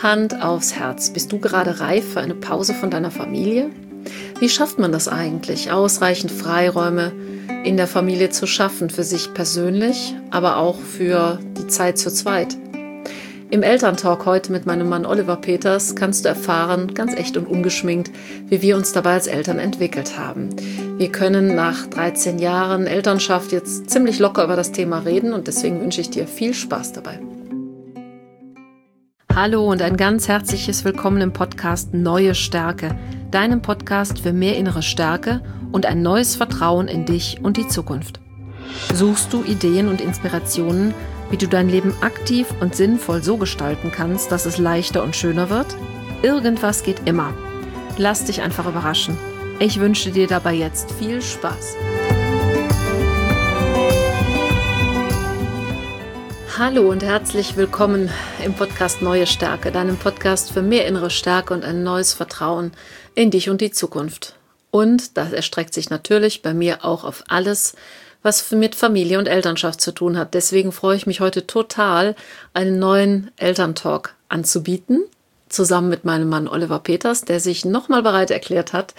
Hand aufs Herz. Bist du gerade reif für eine Pause von deiner Familie? Wie schafft man das eigentlich, ausreichend Freiräume in der Familie zu schaffen, für sich persönlich, aber auch für die Zeit zu zweit? Im Elterntalk heute mit meinem Mann Oliver Peters kannst du erfahren, ganz echt und ungeschminkt, wie wir uns dabei als Eltern entwickelt haben. Wir können nach 13 Jahren Elternschaft jetzt ziemlich locker über das Thema reden und deswegen wünsche ich dir viel Spaß dabei. Hallo und ein ganz herzliches Willkommen im Podcast Neue Stärke, deinem Podcast für mehr innere Stärke und ein neues Vertrauen in dich und die Zukunft. Suchst du Ideen und Inspirationen, wie du dein Leben aktiv und sinnvoll so gestalten kannst, dass es leichter und schöner wird? Irgendwas geht immer. Lass dich einfach überraschen. Ich wünsche dir dabei jetzt viel Spaß. Hallo und herzlich willkommen im Podcast Neue Stärke, deinem Podcast für mehr innere Stärke und ein neues Vertrauen in dich und die Zukunft. Und das erstreckt sich natürlich bei mir auch auf alles, was mit Familie und Elternschaft zu tun hat. Deswegen freue ich mich heute total, einen neuen Elterntalk anzubieten, zusammen mit meinem Mann Oliver Peters, der sich nochmal bereit erklärt hat,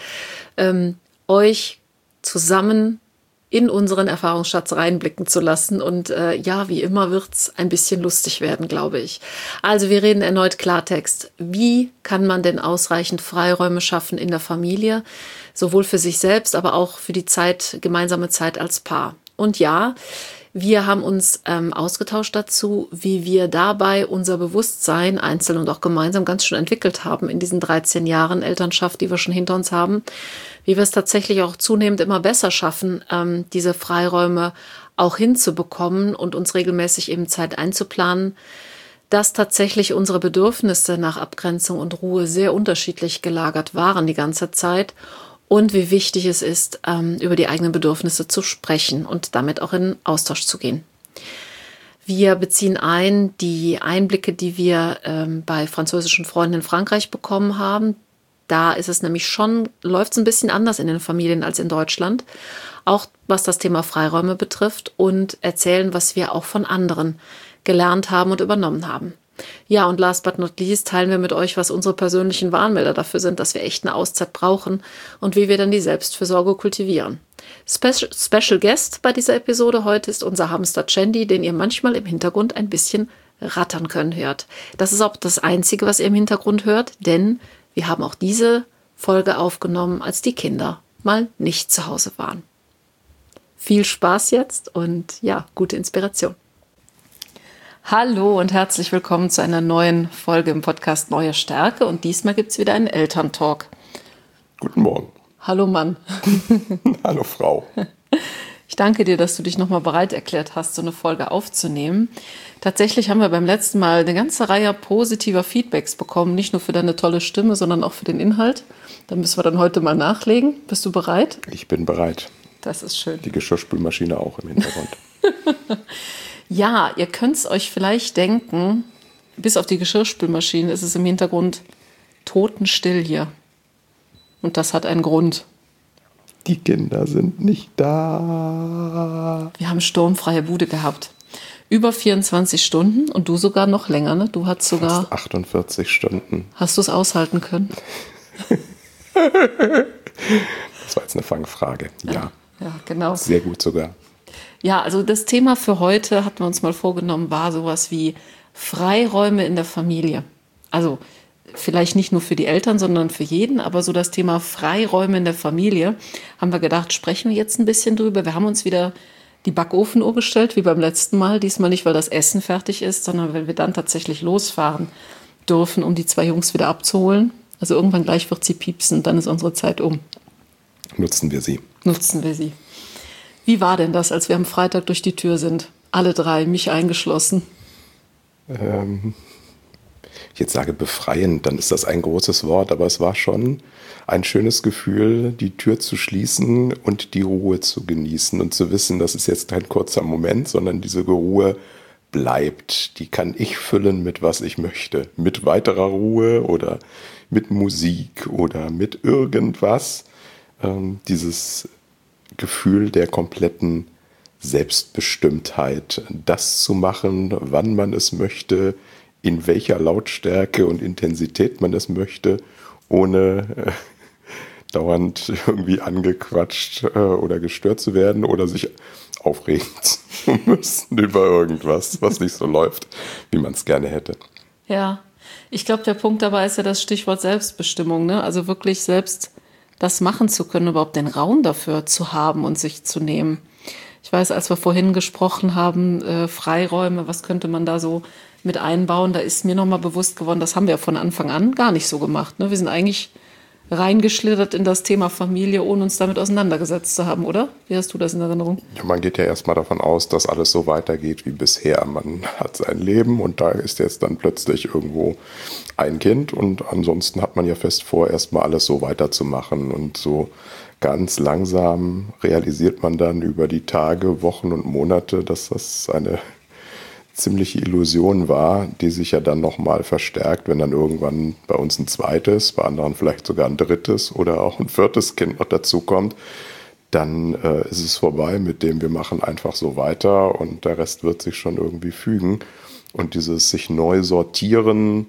euch zusammen in unseren Erfahrungsschatz reinblicken zu lassen. Und wie immer wird's ein bisschen lustig werden, glaube ich. Also wir reden erneut Klartext. Wie kann man denn ausreichend Freiräume schaffen in der Familie, sowohl für sich selbst, aber auch für die gemeinsame Zeit als Paar? Und ja, wir haben uns ausgetauscht dazu, wie wir dabei unser Bewusstsein einzeln und auch gemeinsam ganz schön entwickelt haben in diesen 13 Jahren Elternschaft, die wir schon hinter uns haben, wie wir es tatsächlich auch zunehmend immer besser schaffen, diese Freiräume auch hinzubekommen und uns regelmäßig eben Zeit einzuplanen, dass tatsächlich unsere Bedürfnisse nach Abgrenzung und Ruhe sehr unterschiedlich gelagert waren die ganze Zeit. Und wie wichtig es ist, über die eigenen Bedürfnisse zu sprechen und damit auch in Austausch zu gehen. Wir beziehen ein die Einblicke, die wir bei französischen Freunden in Frankreich bekommen haben. Da ist es nämlich läuft es ein bisschen anders in den Familien als in Deutschland, auch was das Thema Freiräume betrifft, und erzählen, was wir auch von anderen gelernt haben und übernommen haben. Ja, und last but not least teilen wir mit euch, was unsere persönlichen Warnmelder dafür sind, dass wir echt eine Auszeit brauchen und wie wir dann die Selbstfürsorge kultivieren. Special Guest bei dieser Episode heute ist unser Hamster Chandy, den ihr manchmal im Hintergrund ein bisschen rattern hört. Das ist auch das Einzige, was ihr im Hintergrund hört, denn wir haben auch diese Folge aufgenommen, als die Kinder mal nicht zu Hause waren. Viel Spaß jetzt und ja, gute Inspiration. Hallo und herzlich willkommen zu einer neuen Folge im Podcast Neue Stärke. Und diesmal gibt es wieder einen Elterntalk. Guten Morgen. Hallo Mann. Hallo Frau. Ich danke dir, dass du dich nochmal bereit erklärt hast, so eine Folge aufzunehmen. Tatsächlich haben wir beim letzten Mal eine ganze Reihe positiver Feedbacks bekommen. Nicht nur für deine tolle Stimme, sondern auch für den Inhalt. Da müssen wir dann heute mal nachlegen. Bist du bereit? Ich bin bereit. Das ist schön. Die Geschirrspülmaschine auch im Hintergrund. Ja, ihr könnt es euch vielleicht denken, bis auf die Geschirrspülmaschine ist es im Hintergrund totenstill hier. Und das hat einen Grund. Die Kinder sind nicht da. Wir haben sturmfreie Bude gehabt. Über 24 Stunden und du sogar noch länger, ne? Du hast sogar... Fast 48 Stunden. Hast du es aushalten können? Das war jetzt eine Fangfrage. Ja, genau. Sehr gut sogar. Ja, also das Thema für heute, hatten wir uns mal vorgenommen, war sowas wie Freiräume in der Familie. Also vielleicht nicht nur für die Eltern, sondern für jeden, aber so das Thema Freiräume in der Familie, haben wir gedacht, sprechen wir jetzt ein bisschen drüber. Wir haben uns wieder die Backofenuhr bestellt, wie beim letzten Mal. Diesmal nicht, weil das Essen fertig ist, sondern weil wir dann tatsächlich losfahren dürfen, um die 2 Jungs wieder abzuholen. Also irgendwann gleich wird sie piepsen, dann ist unsere Zeit um. Nutzen wir sie. Wie war denn das, als wir am Freitag durch die Tür sind? Alle 3, mich eingeschlossen. Ich jetzt sage befreiend, dann ist das ein großes Wort, aber es war schon ein schönes Gefühl, die Tür zu schließen und die Ruhe zu genießen und zu wissen, das ist jetzt kein kurzer Moment, sondern diese Ruhe bleibt. Die kann ich füllen mit was ich möchte. Mit weiterer Ruhe oder mit Musik oder mit irgendwas. Dieses Gefühl der kompletten Selbstbestimmtheit, das zu machen, wann man es möchte, in welcher Lautstärke und Intensität man das möchte, ohne dauernd irgendwie angequatscht oder gestört zu werden oder sich aufregen zu müssen über irgendwas, was nicht so läuft, wie man es gerne hätte. Ja, ich glaube, der Punkt dabei ist ja das Stichwort Selbstbestimmung, ne? Also wirklich selbst das machen zu können, überhaupt den Raum dafür zu haben und sich zu nehmen. Ich weiß, als wir vorhin gesprochen haben, Freiräume, was könnte man da so mit einbauen, da ist mir nochmal bewusst geworden, das haben wir von Anfang an gar nicht so gemacht, ne? Wir sind eigentlich reingeschlittert in das Thema Familie, ohne uns damit auseinandergesetzt zu haben, oder? Wie hast du das in Erinnerung? Ja, man geht ja erstmal davon aus, dass alles so weitergeht wie bisher. Man hat sein Leben und da ist jetzt dann plötzlich irgendwo ein Kind und ansonsten hat man ja fest vor, erstmal alles so weiterzumachen. Und so ganz langsam realisiert man dann über die Tage, Wochen und Monate, dass das eine ziemliche Illusion war, die sich ja dann nochmal verstärkt, wenn dann irgendwann bei uns ein zweites, bei anderen vielleicht sogar ein drittes oder auch ein viertes Kind noch dazu kommt, dann ist es vorbei mit dem, wir machen einfach so weiter und der Rest wird sich schon irgendwie fügen. Und dieses sich neu sortieren,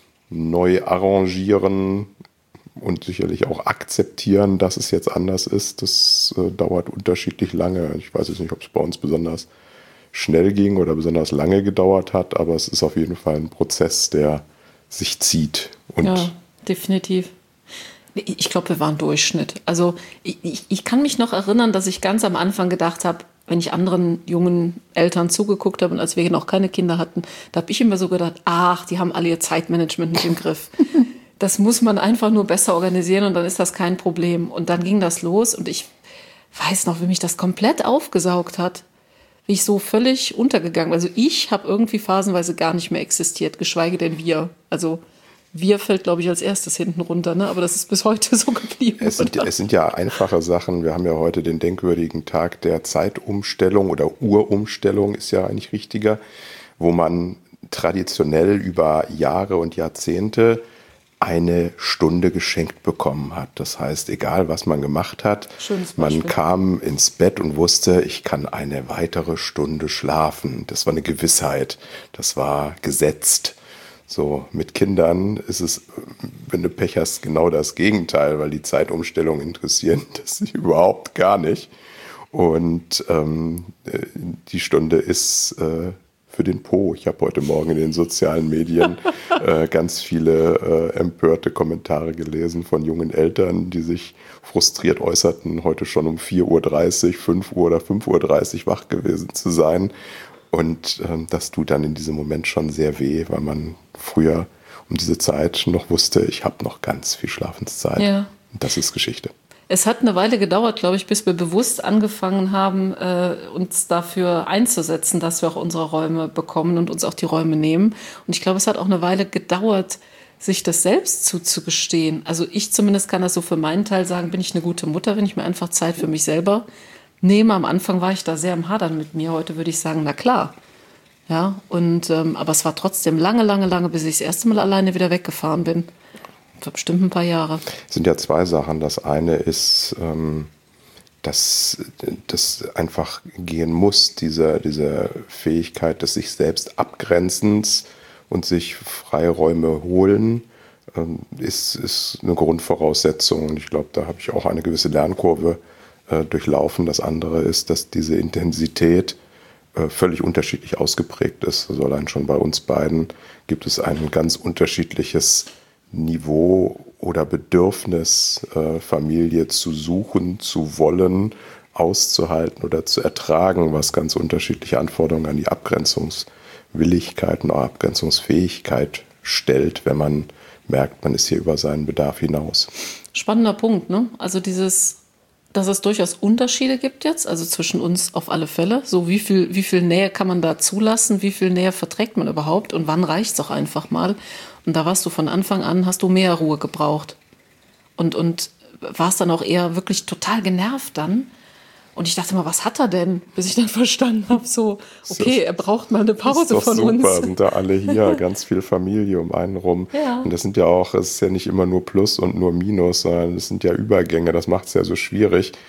neu arrangieren und sicherlich auch akzeptieren, dass es jetzt anders ist, das dauert unterschiedlich lange. Ich weiß jetzt nicht, ob es bei uns besonders schnell ging oder besonders lange gedauert hat, aber es ist auf jeden Fall ein Prozess, der sich zieht. Und ja, definitiv. Ich glaube, wir waren Durchschnitt. Also ich kann mich noch erinnern, dass ich ganz am Anfang gedacht habe, wenn ich anderen jungen Eltern zugeguckt habe und als wir noch keine Kinder hatten, da habe ich immer so gedacht, ach, die haben alle ihr Zeitmanagement nicht im Griff. Das muss man einfach nur besser organisieren und dann ist das kein Problem. Und dann ging das los und ich weiß noch, wie mich das komplett aufgesaugt hat. Wie ich so völlig untergegangen. Also ich habe irgendwie phasenweise gar nicht mehr existiert, geschweige denn wir. Also wir fällt, glaube ich, als erstes hinten runter, ne? Aber das ist bis heute so geblieben. Es sind ja einfache Sachen. Wir haben ja heute den denkwürdigen Tag der Zeitumstellung oder Uhrumstellung ist ja eigentlich richtiger, wo man traditionell über Jahre und Jahrzehnte eine Stunde geschenkt bekommen hat. Das heißt, egal was man gemacht hat, man kam ins Bett und wusste, ich kann eine weitere Stunde schlafen. Das war eine Gewissheit. Das war gesetzt. So, mit Kindern ist es, wenn du Pech hast, genau das Gegenteil, weil die Zeitumstellungen interessieren das überhaupt gar nicht. Und die Stunde ist für den Po. Ich habe heute Morgen in den sozialen Medien ganz viele empörte Kommentare gelesen von jungen Eltern, die sich frustriert äußerten, heute schon um 4:30 Uhr, 5 Uhr oder 5:30 Uhr wach gewesen zu sein. Und das tut dann in diesem Moment schon sehr weh, weil man früher um diese Zeit noch wusste, ich habe noch ganz viel Schlafenszeit. Ja. Und das ist Geschichte. Es hat eine Weile gedauert, glaube ich, bis wir bewusst angefangen haben, uns dafür einzusetzen, dass wir auch unsere Räume bekommen und uns auch die Räume nehmen. Und ich glaube, es hat auch eine Weile gedauert, sich das selbst zuzugestehen. Also ich zumindest kann das so für meinen Teil sagen, bin ich eine gute Mutter, wenn ich mir einfach Zeit für mich selber nehme. Am Anfang war ich da sehr am Hadern mit mir. Heute würde ich sagen, na klar. Ja, und aber es war trotzdem lange, bis ich das erste Mal alleine wieder weggefahren bin. Bestimmt ein paar Jahre. Es sind ja zwei Sachen. Das eine ist, dass das einfach gehen muss, diese Fähigkeit des sich selbst Abgrenzens und sich Freiräume holen, ist eine Grundvoraussetzung. Und ich glaube, da habe ich auch eine gewisse Lernkurve durchlaufen. Das andere ist, dass diese Intensität völlig unterschiedlich ausgeprägt ist. Also allein schon bei uns beiden gibt es ein ganz unterschiedliches Niveau oder Bedürfnis, Familie zu suchen, zu wollen, auszuhalten oder zu ertragen, was ganz unterschiedliche Anforderungen an die Abgrenzungswilligkeit und auch Abgrenzungsfähigkeit stellt, wenn man merkt, man ist hier über seinen Bedarf hinaus. Spannender Punkt, ne? Also dass es durchaus Unterschiede gibt jetzt, also zwischen uns auf alle Fälle. So wie viel Nähe kann man da zulassen, wie viel Nähe verträgt man überhaupt und wann reicht es auch einfach mal. Und da warst du von Anfang an, hast du mehr Ruhe gebraucht. Und warst dann auch eher wirklich total genervt dann. Und ich dachte mal, was hat er denn? Bis ich dann verstanden habe, so, okay, er braucht mal eine Pause von uns. Super, sind da alle hier, ganz viel Familie um einen rum. Ja. Und das sind ja auch, es ist ja nicht immer nur Plus und nur Minus, sondern es sind ja Übergänge, das macht es ja so schwierig.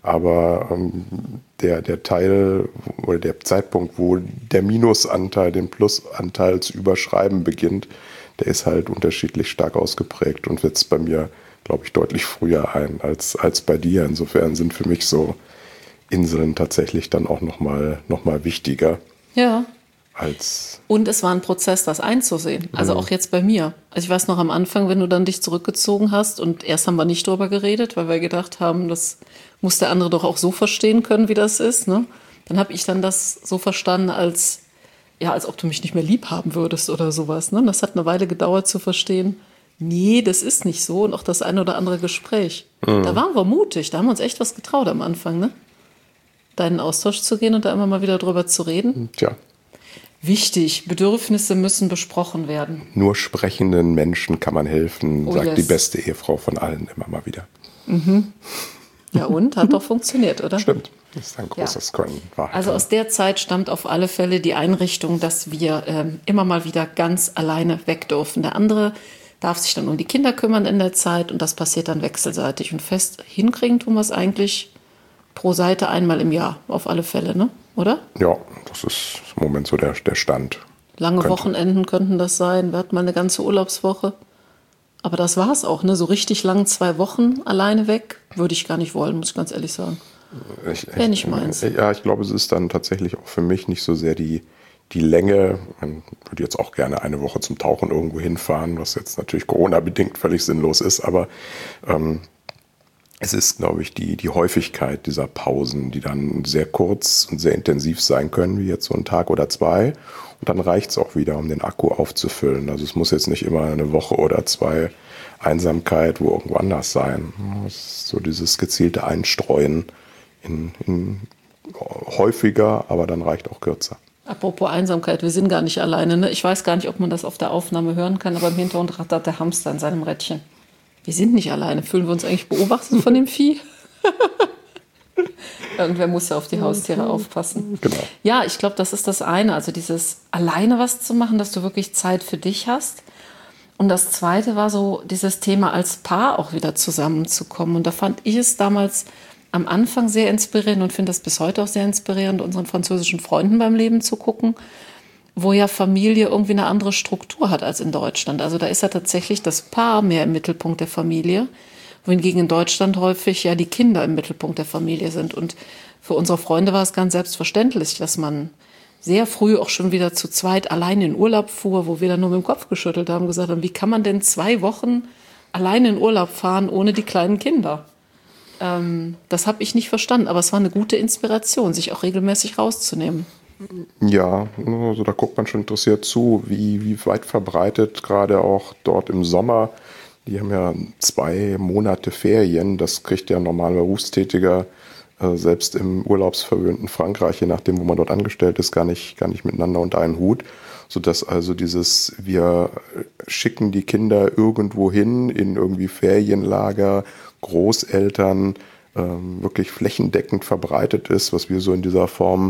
Aber der Teil oder der Zeitpunkt, wo der Minusanteil den Plusanteil zu überschreiben beginnt, der ist halt unterschiedlich stark ausgeprägt und setzt bei mir, glaube ich, deutlich früher ein als bei dir. Insofern sind für mich so Inseln tatsächlich dann auch noch mal wichtiger. Ja. Als Und es war ein Prozess, das einzusehen. Also auch jetzt bei mir. Also ich weiß noch am Anfang, wenn du dann dich zurückgezogen hast und erst haben wir nicht drüber geredet, weil wir gedacht haben, das muss der andere doch auch so verstehen können, wie das ist. Ne? Dann habe ich dann das so verstanden, als ob du mich nicht mehr lieb haben würdest oder sowas. Ne? Das hat eine Weile gedauert zu verstehen, nee, das ist nicht so. Und auch das eine oder andere Gespräch. Da waren wir mutig, da haben wir uns echt was getraut am Anfang, ne? Da in den Austausch zu gehen und da immer mal wieder drüber zu reden. Tja. Wichtig, Bedürfnisse müssen besprochen werden. Nur sprechenden Menschen kann man helfen, sagt die beste Ehefrau von allen immer mal wieder. Ja und? Hat doch funktioniert, oder? Stimmt, das ist ein großes Können. Also aus der Zeit stammt auf alle Fälle die Einrichtung, dass wir immer mal wieder ganz alleine weg dürfen. Der andere darf sich dann um die Kinder kümmern in der Zeit und das passiert dann wechselseitig. Und fest hinkriegen tun wir es eigentlich pro Seite einmal im Jahr, auf alle Fälle, ne? Oder? Ja, das ist im Moment so der Stand. Lange Wochenenden könnten das sein. Wir hatten mal eine ganze Urlaubswoche. Aber das war es auch, ne? So richtig lang 2 Wochen alleine weg, würde ich gar nicht wollen, muss ich ganz ehrlich sagen. Wäre nicht meins. Ja, ich glaube, es ist dann tatsächlich auch für mich nicht so sehr die Länge. Man würde jetzt auch gerne eine Woche zum Tauchen irgendwo hinfahren, was jetzt natürlich Corona-bedingt völlig sinnlos ist, aber es ist, glaube ich, die Häufigkeit dieser Pausen, die dann sehr kurz und sehr intensiv sein können, wie jetzt so ein Tag oder 2. Und dann reicht es auch wieder, um den Akku aufzufüllen. Also es muss jetzt nicht immer eine Woche oder 2 Einsamkeit wo irgendwo anders sein. Es ist so dieses gezielte Einstreuen in häufiger, aber dann reicht auch kürzer. Apropos Einsamkeit, wir sind gar nicht alleine. Ne? Ich weiß gar nicht, ob man das auf der Aufnahme hören kann, aber im Hintergrund rattert der Hamster in seinem Rädchen. Wir sind nicht alleine. Fühlen wir uns eigentlich beobachtet von dem Vieh? Irgendwer muss ja auf die Haustiere aufpassen. Genau. Ja, ich glaube, das ist das eine. Also dieses alleine was zu machen, dass du wirklich Zeit für dich hast. Und das zweite war so dieses Thema als Paar auch wieder zusammenzukommen. Und da fand ich es damals am Anfang sehr inspirierend und finde das bis heute auch sehr inspirierend, unseren französischen Freunden beim Leben zu gucken, wo ja Familie irgendwie eine andere Struktur hat als in Deutschland. Also da ist ja tatsächlich das Paar mehr im Mittelpunkt der Familie, wohingegen in Deutschland häufig ja die Kinder im Mittelpunkt der Familie sind. Und für unsere Freunde war es ganz selbstverständlich, dass man sehr früh auch schon wieder zu zweit alleine in Urlaub fuhr, wo wir dann nur mit dem Kopf geschüttelt haben, gesagt haben, wie kann man denn 2 Wochen alleine in Urlaub fahren ohne die kleinen Kinder? Das habe ich nicht verstanden, aber es war eine gute Inspiration, sich auch regelmäßig rauszunehmen. Ja, also da guckt man schon interessiert zu, wie weit verbreitet, gerade auch dort im Sommer. Die haben ja 2 Monate Ferien, das kriegt ja ein normaler Berufstätiger selbst im urlaubsverwöhnten Frankreich, je nachdem, wo man dort angestellt ist, gar nicht miteinander unter einen Hut. Sodass also wir schicken die Kinder irgendwo hin, in irgendwie Ferienlager, Großeltern, wirklich flächendeckend verbreitet ist, was wir so in dieser Form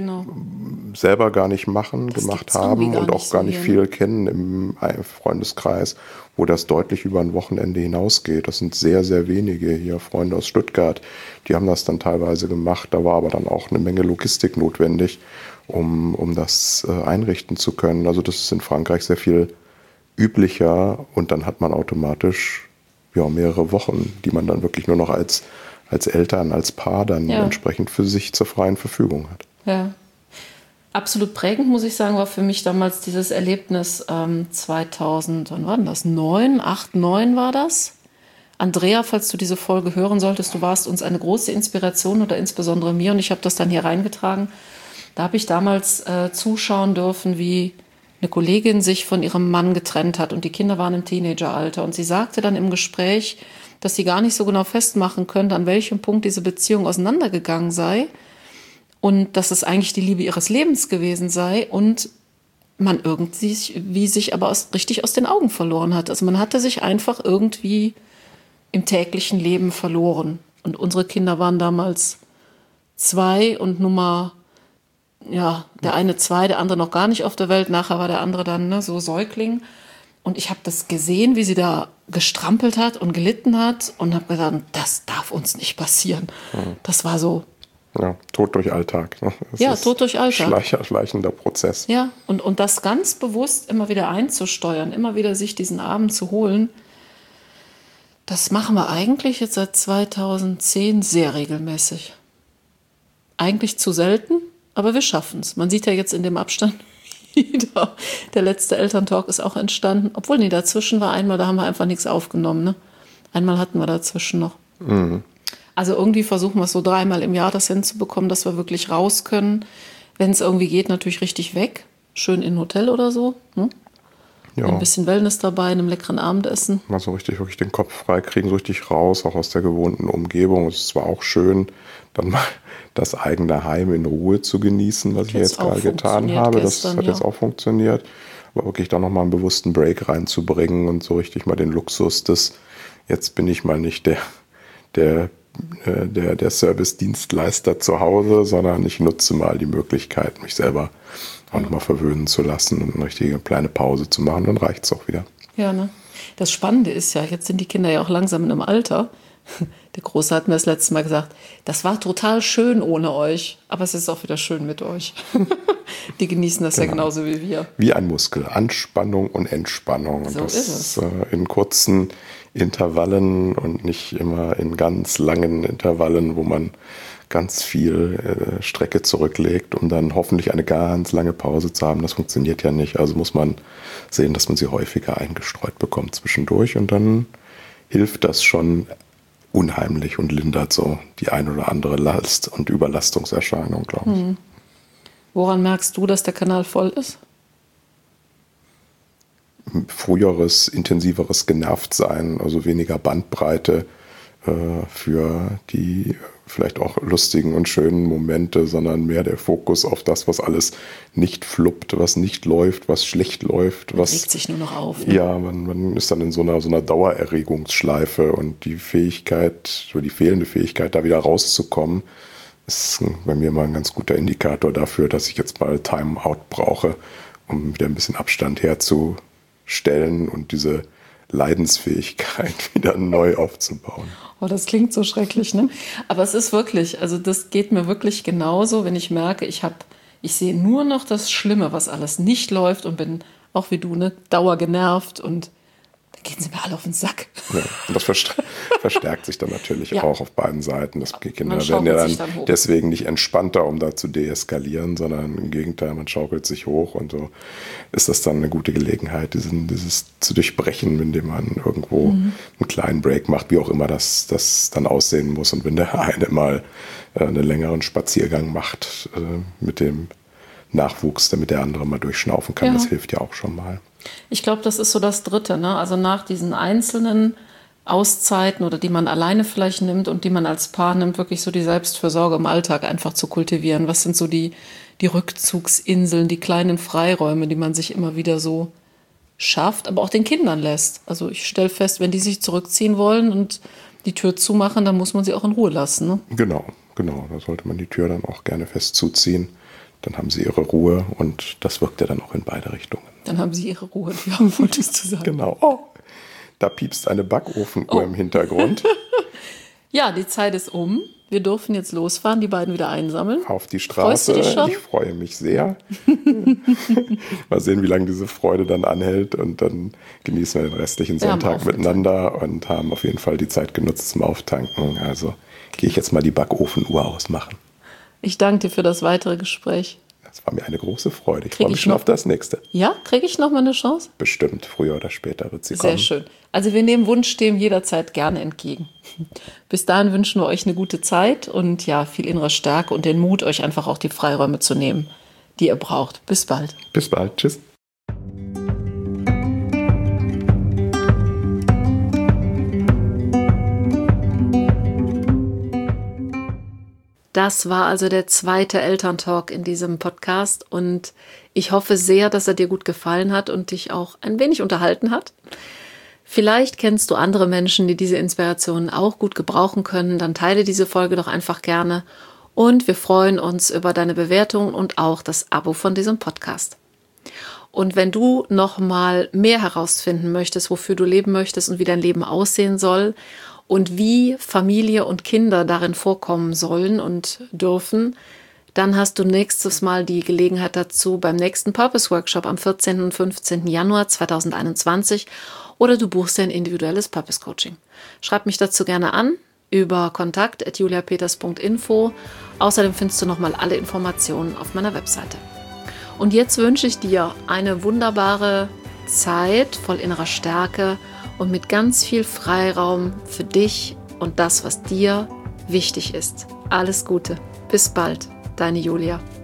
selber gar nicht gemacht haben und auch gar nicht viel kennen im Freundeskreis, wo das deutlich über ein Wochenende hinausgeht. Das sind sehr, sehr wenige hier, Freunde aus Stuttgart, die haben das dann teilweise gemacht. Da war aber dann auch eine Menge Logistik notwendig, um das einrichten zu können. Also das ist in Frankreich sehr viel üblicher und dann hat man automatisch mehrere Wochen, die man dann wirklich nur noch als Eltern, als Paar dann entsprechend für sich zur freien Verfügung hat. Ja. Absolut prägend, muss ich sagen, war für mich damals dieses Erlebnis 2000, wann war denn das? 8, 9 war das. Andrea, falls du diese Folge hören solltest, du warst uns eine große Inspiration oder insbesondere mir und ich habe das dann hier reingetragen. Da habe ich damals zuschauen dürfen, wie eine Kollegin sich von ihrem Mann getrennt hat und die Kinder waren im Teenageralter. Und sie sagte dann im Gespräch, dass sie gar nicht so genau festmachen könnte, an welchem Punkt diese Beziehung auseinandergegangen sei und dass es eigentlich die Liebe ihres Lebens gewesen sei und man irgendwie sich aber richtig aus den Augen verloren hat. Also man hatte sich einfach irgendwie im täglichen Leben verloren. Und unsere Kinder waren damals 2 und der eine 2, der andere noch gar nicht auf der Welt. Nachher war der andere dann so Säugling. Und ich habe das gesehen, wie sie da gestrampelt hat und gelitten hat und habe gedacht, das darf uns nicht passieren. Das war so. Ja, Tod durch Alltag. Ne? Tod durch Alltag. Schleichender Prozess. Ja, und das ganz bewusst immer wieder einzusteuern, immer wieder sich diesen Abend zu holen, das machen wir eigentlich jetzt seit 2010 sehr regelmäßig. Eigentlich zu selten, aber wir schaffen es. Man sieht ja jetzt in dem Abstand wieder, der letzte Elterntalk ist auch entstanden. Obwohl, nee, dazwischen war einmal, da haben wir einfach nichts aufgenommen. Ne? Einmal hatten wir dazwischen noch. Also irgendwie versuchen wir es so 3-mal im Jahr das hinzubekommen, dass wir wirklich raus können. Wenn es irgendwie geht, natürlich richtig weg. Schön in ein Hotel oder so. Ne? Ja. Ein bisschen Wellness dabei, einem leckeren Abendessen. Mal so richtig wirklich den Kopf frei kriegen, so richtig raus, auch aus der gewohnten Umgebung. Es ist zwar auch schön, dann mal das eigene Heim in Ruhe zu genießen, was ich jetzt gerade getan habe. Das hat jetzt auch funktioniert. Aber wirklich da nochmal einen bewussten Break reinzubringen und so richtig mal den Luxus des, jetzt bin ich mal nicht der Service-Dienstleister zu Hause, sondern ich nutze mal die Möglichkeit, mich selber auch nochmal verwöhnen zu lassen und eine richtige kleine Pause zu machen, dann reicht es auch wieder. Ja, ne? Das Spannende ist ja, jetzt sind die Kinder ja auch langsam in einem Alter. Der Große hat mir das letzte Mal gesagt, das war total schön ohne euch, aber es ist auch wieder schön mit euch. Die genießen das ja genauso wie wir. Wie ein Muskel, Anspannung und Entspannung. Und so das ist es. In kurzen Intervallen und nicht immer in ganz langen Intervallen, wo man ganz viel Strecke zurücklegt, um dann hoffentlich eine ganz lange Pause zu haben. Das funktioniert ja nicht. Also muss man sehen, dass man sie häufiger eingestreut bekommt zwischendurch und dann hilft das schon unheimlich und lindert so die ein oder andere Last- und Überlastungserscheinung, glaube ich. Woran merkst du, dass der Kanal voll ist? Früheres, intensiveres Genervtsein, also weniger Bandbreite für die vielleicht auch lustigen und schönen Momente, sondern mehr der Fokus auf das, was alles nicht fluppt, was nicht läuft, was schlecht läuft. Man regt sich nur noch auf. Ne? Ja, man ist dann in so einer Dauererregungsschleife und die Fähigkeit, oder die fehlende Fähigkeit, da wieder rauszukommen, ist bei mir mal ein ganz guter Indikator dafür, dass ich jetzt mal Timeout brauche, um wieder ein bisschen Abstand herzustellen und diese Leidensfähigkeit wieder neu aufzubauen. Oh, das klingt so schrecklich, ne? Aber es ist wirklich, also das geht mir wirklich genauso, wenn ich merke, ich sehe nur noch das Schlimme, was alles nicht läuft und bin auch wie du, ne, dauergenervt und dann gehen sie mir alle auf den Sack. Ja, und das verstärkt sich dann natürlich auch auf beiden Seiten. Die Kinder werden ja dann deswegen nicht entspannter, um da zu deeskalieren, sondern im Gegenteil, man schaukelt sich hoch und so ist das dann eine gute Gelegenheit, dieses zu durchbrechen, indem man irgendwo einen kleinen Break macht, wie auch immer das dann aussehen muss. Und wenn der eine mal einen längeren Spaziergang macht mit dem Nachwuchs, damit der andere mal durchschnaufen kann, das hilft ja auch schon mal. Ich glaube, das ist so das Dritte, ne? Also nach diesen einzelnen Auszeiten oder die man alleine vielleicht nimmt und die man als Paar nimmt, wirklich so die Selbstfürsorge im Alltag einfach zu kultivieren. Was sind so die Rückzugsinseln, die kleinen Freiräume, die man sich immer wieder so schafft, aber auch den Kindern lässt. Also ich stelle fest, wenn die sich zurückziehen wollen und die Tür zumachen, dann muss man sie auch in Ruhe lassen. Ne? Genau. Da sollte man die Tür dann auch gerne fest zuziehen. Dann haben sie ihre Ruhe und das wirkt ja dann auch in beide Richtungen. Dann haben sie ihre Ruhe, ja, wolltest du sagen. Genau. Oh, da piepst eine Backofenuhr im Hintergrund. Ja, die Zeit ist um. Wir dürfen jetzt losfahren, die beiden wieder einsammeln. Auf die Straße. Freust du dich schon? Ich freue mich sehr. Mal sehen, wie lange diese Freude dann anhält und dann genießen wir den restlichen Sonntag miteinander und haben auf jeden Fall die Zeit genutzt zum Auftanken. Also gehe ich jetzt mal die Backofenuhr ausmachen. Ich danke dir für das weitere Gespräch. Das war mir eine große Freude. Ich freue mich schon auf das nächste. Ja, kriege ich noch mal eine Chance? Bestimmt, früher oder später wird sie kommen. Sehr schön. Also wir nehmen Wunschthemen jederzeit gerne entgegen. Bis dahin wünschen wir euch eine gute Zeit und ja, viel innere Stärke und den Mut, euch einfach auch die Freiräume zu nehmen, die ihr braucht. Bis bald. Bis bald. Tschüss. Das war also der zweite Elterntalk in diesem Podcast und ich hoffe sehr, dass er dir gut gefallen hat und dich auch ein wenig unterhalten hat. Vielleicht kennst du andere Menschen, die diese Inspirationen auch gut gebrauchen können, dann teile diese Folge doch einfach gerne und wir freuen uns über deine Bewertung und auch das Abo von diesem Podcast. Und wenn du noch mal mehr herausfinden möchtest, wofür du leben möchtest und wie dein Leben aussehen soll und wie Familie und Kinder darin vorkommen sollen und dürfen, dann hast du nächstes Mal die Gelegenheit dazu beim nächsten Purpose Workshop am 14. und 15. Januar 2021 oder du buchst dir ein individuelles Purpose Coaching. Schreib mich dazu gerne an über kontakt@juliapeters.info. Außerdem findest du nochmal alle Informationen auf meiner Webseite. Und jetzt wünsche ich dir eine wunderbare Zeit voll innerer Stärke und mit ganz viel Freiraum für dich und das, was dir wichtig ist. Alles Gute. Bis bald. Deine Julia.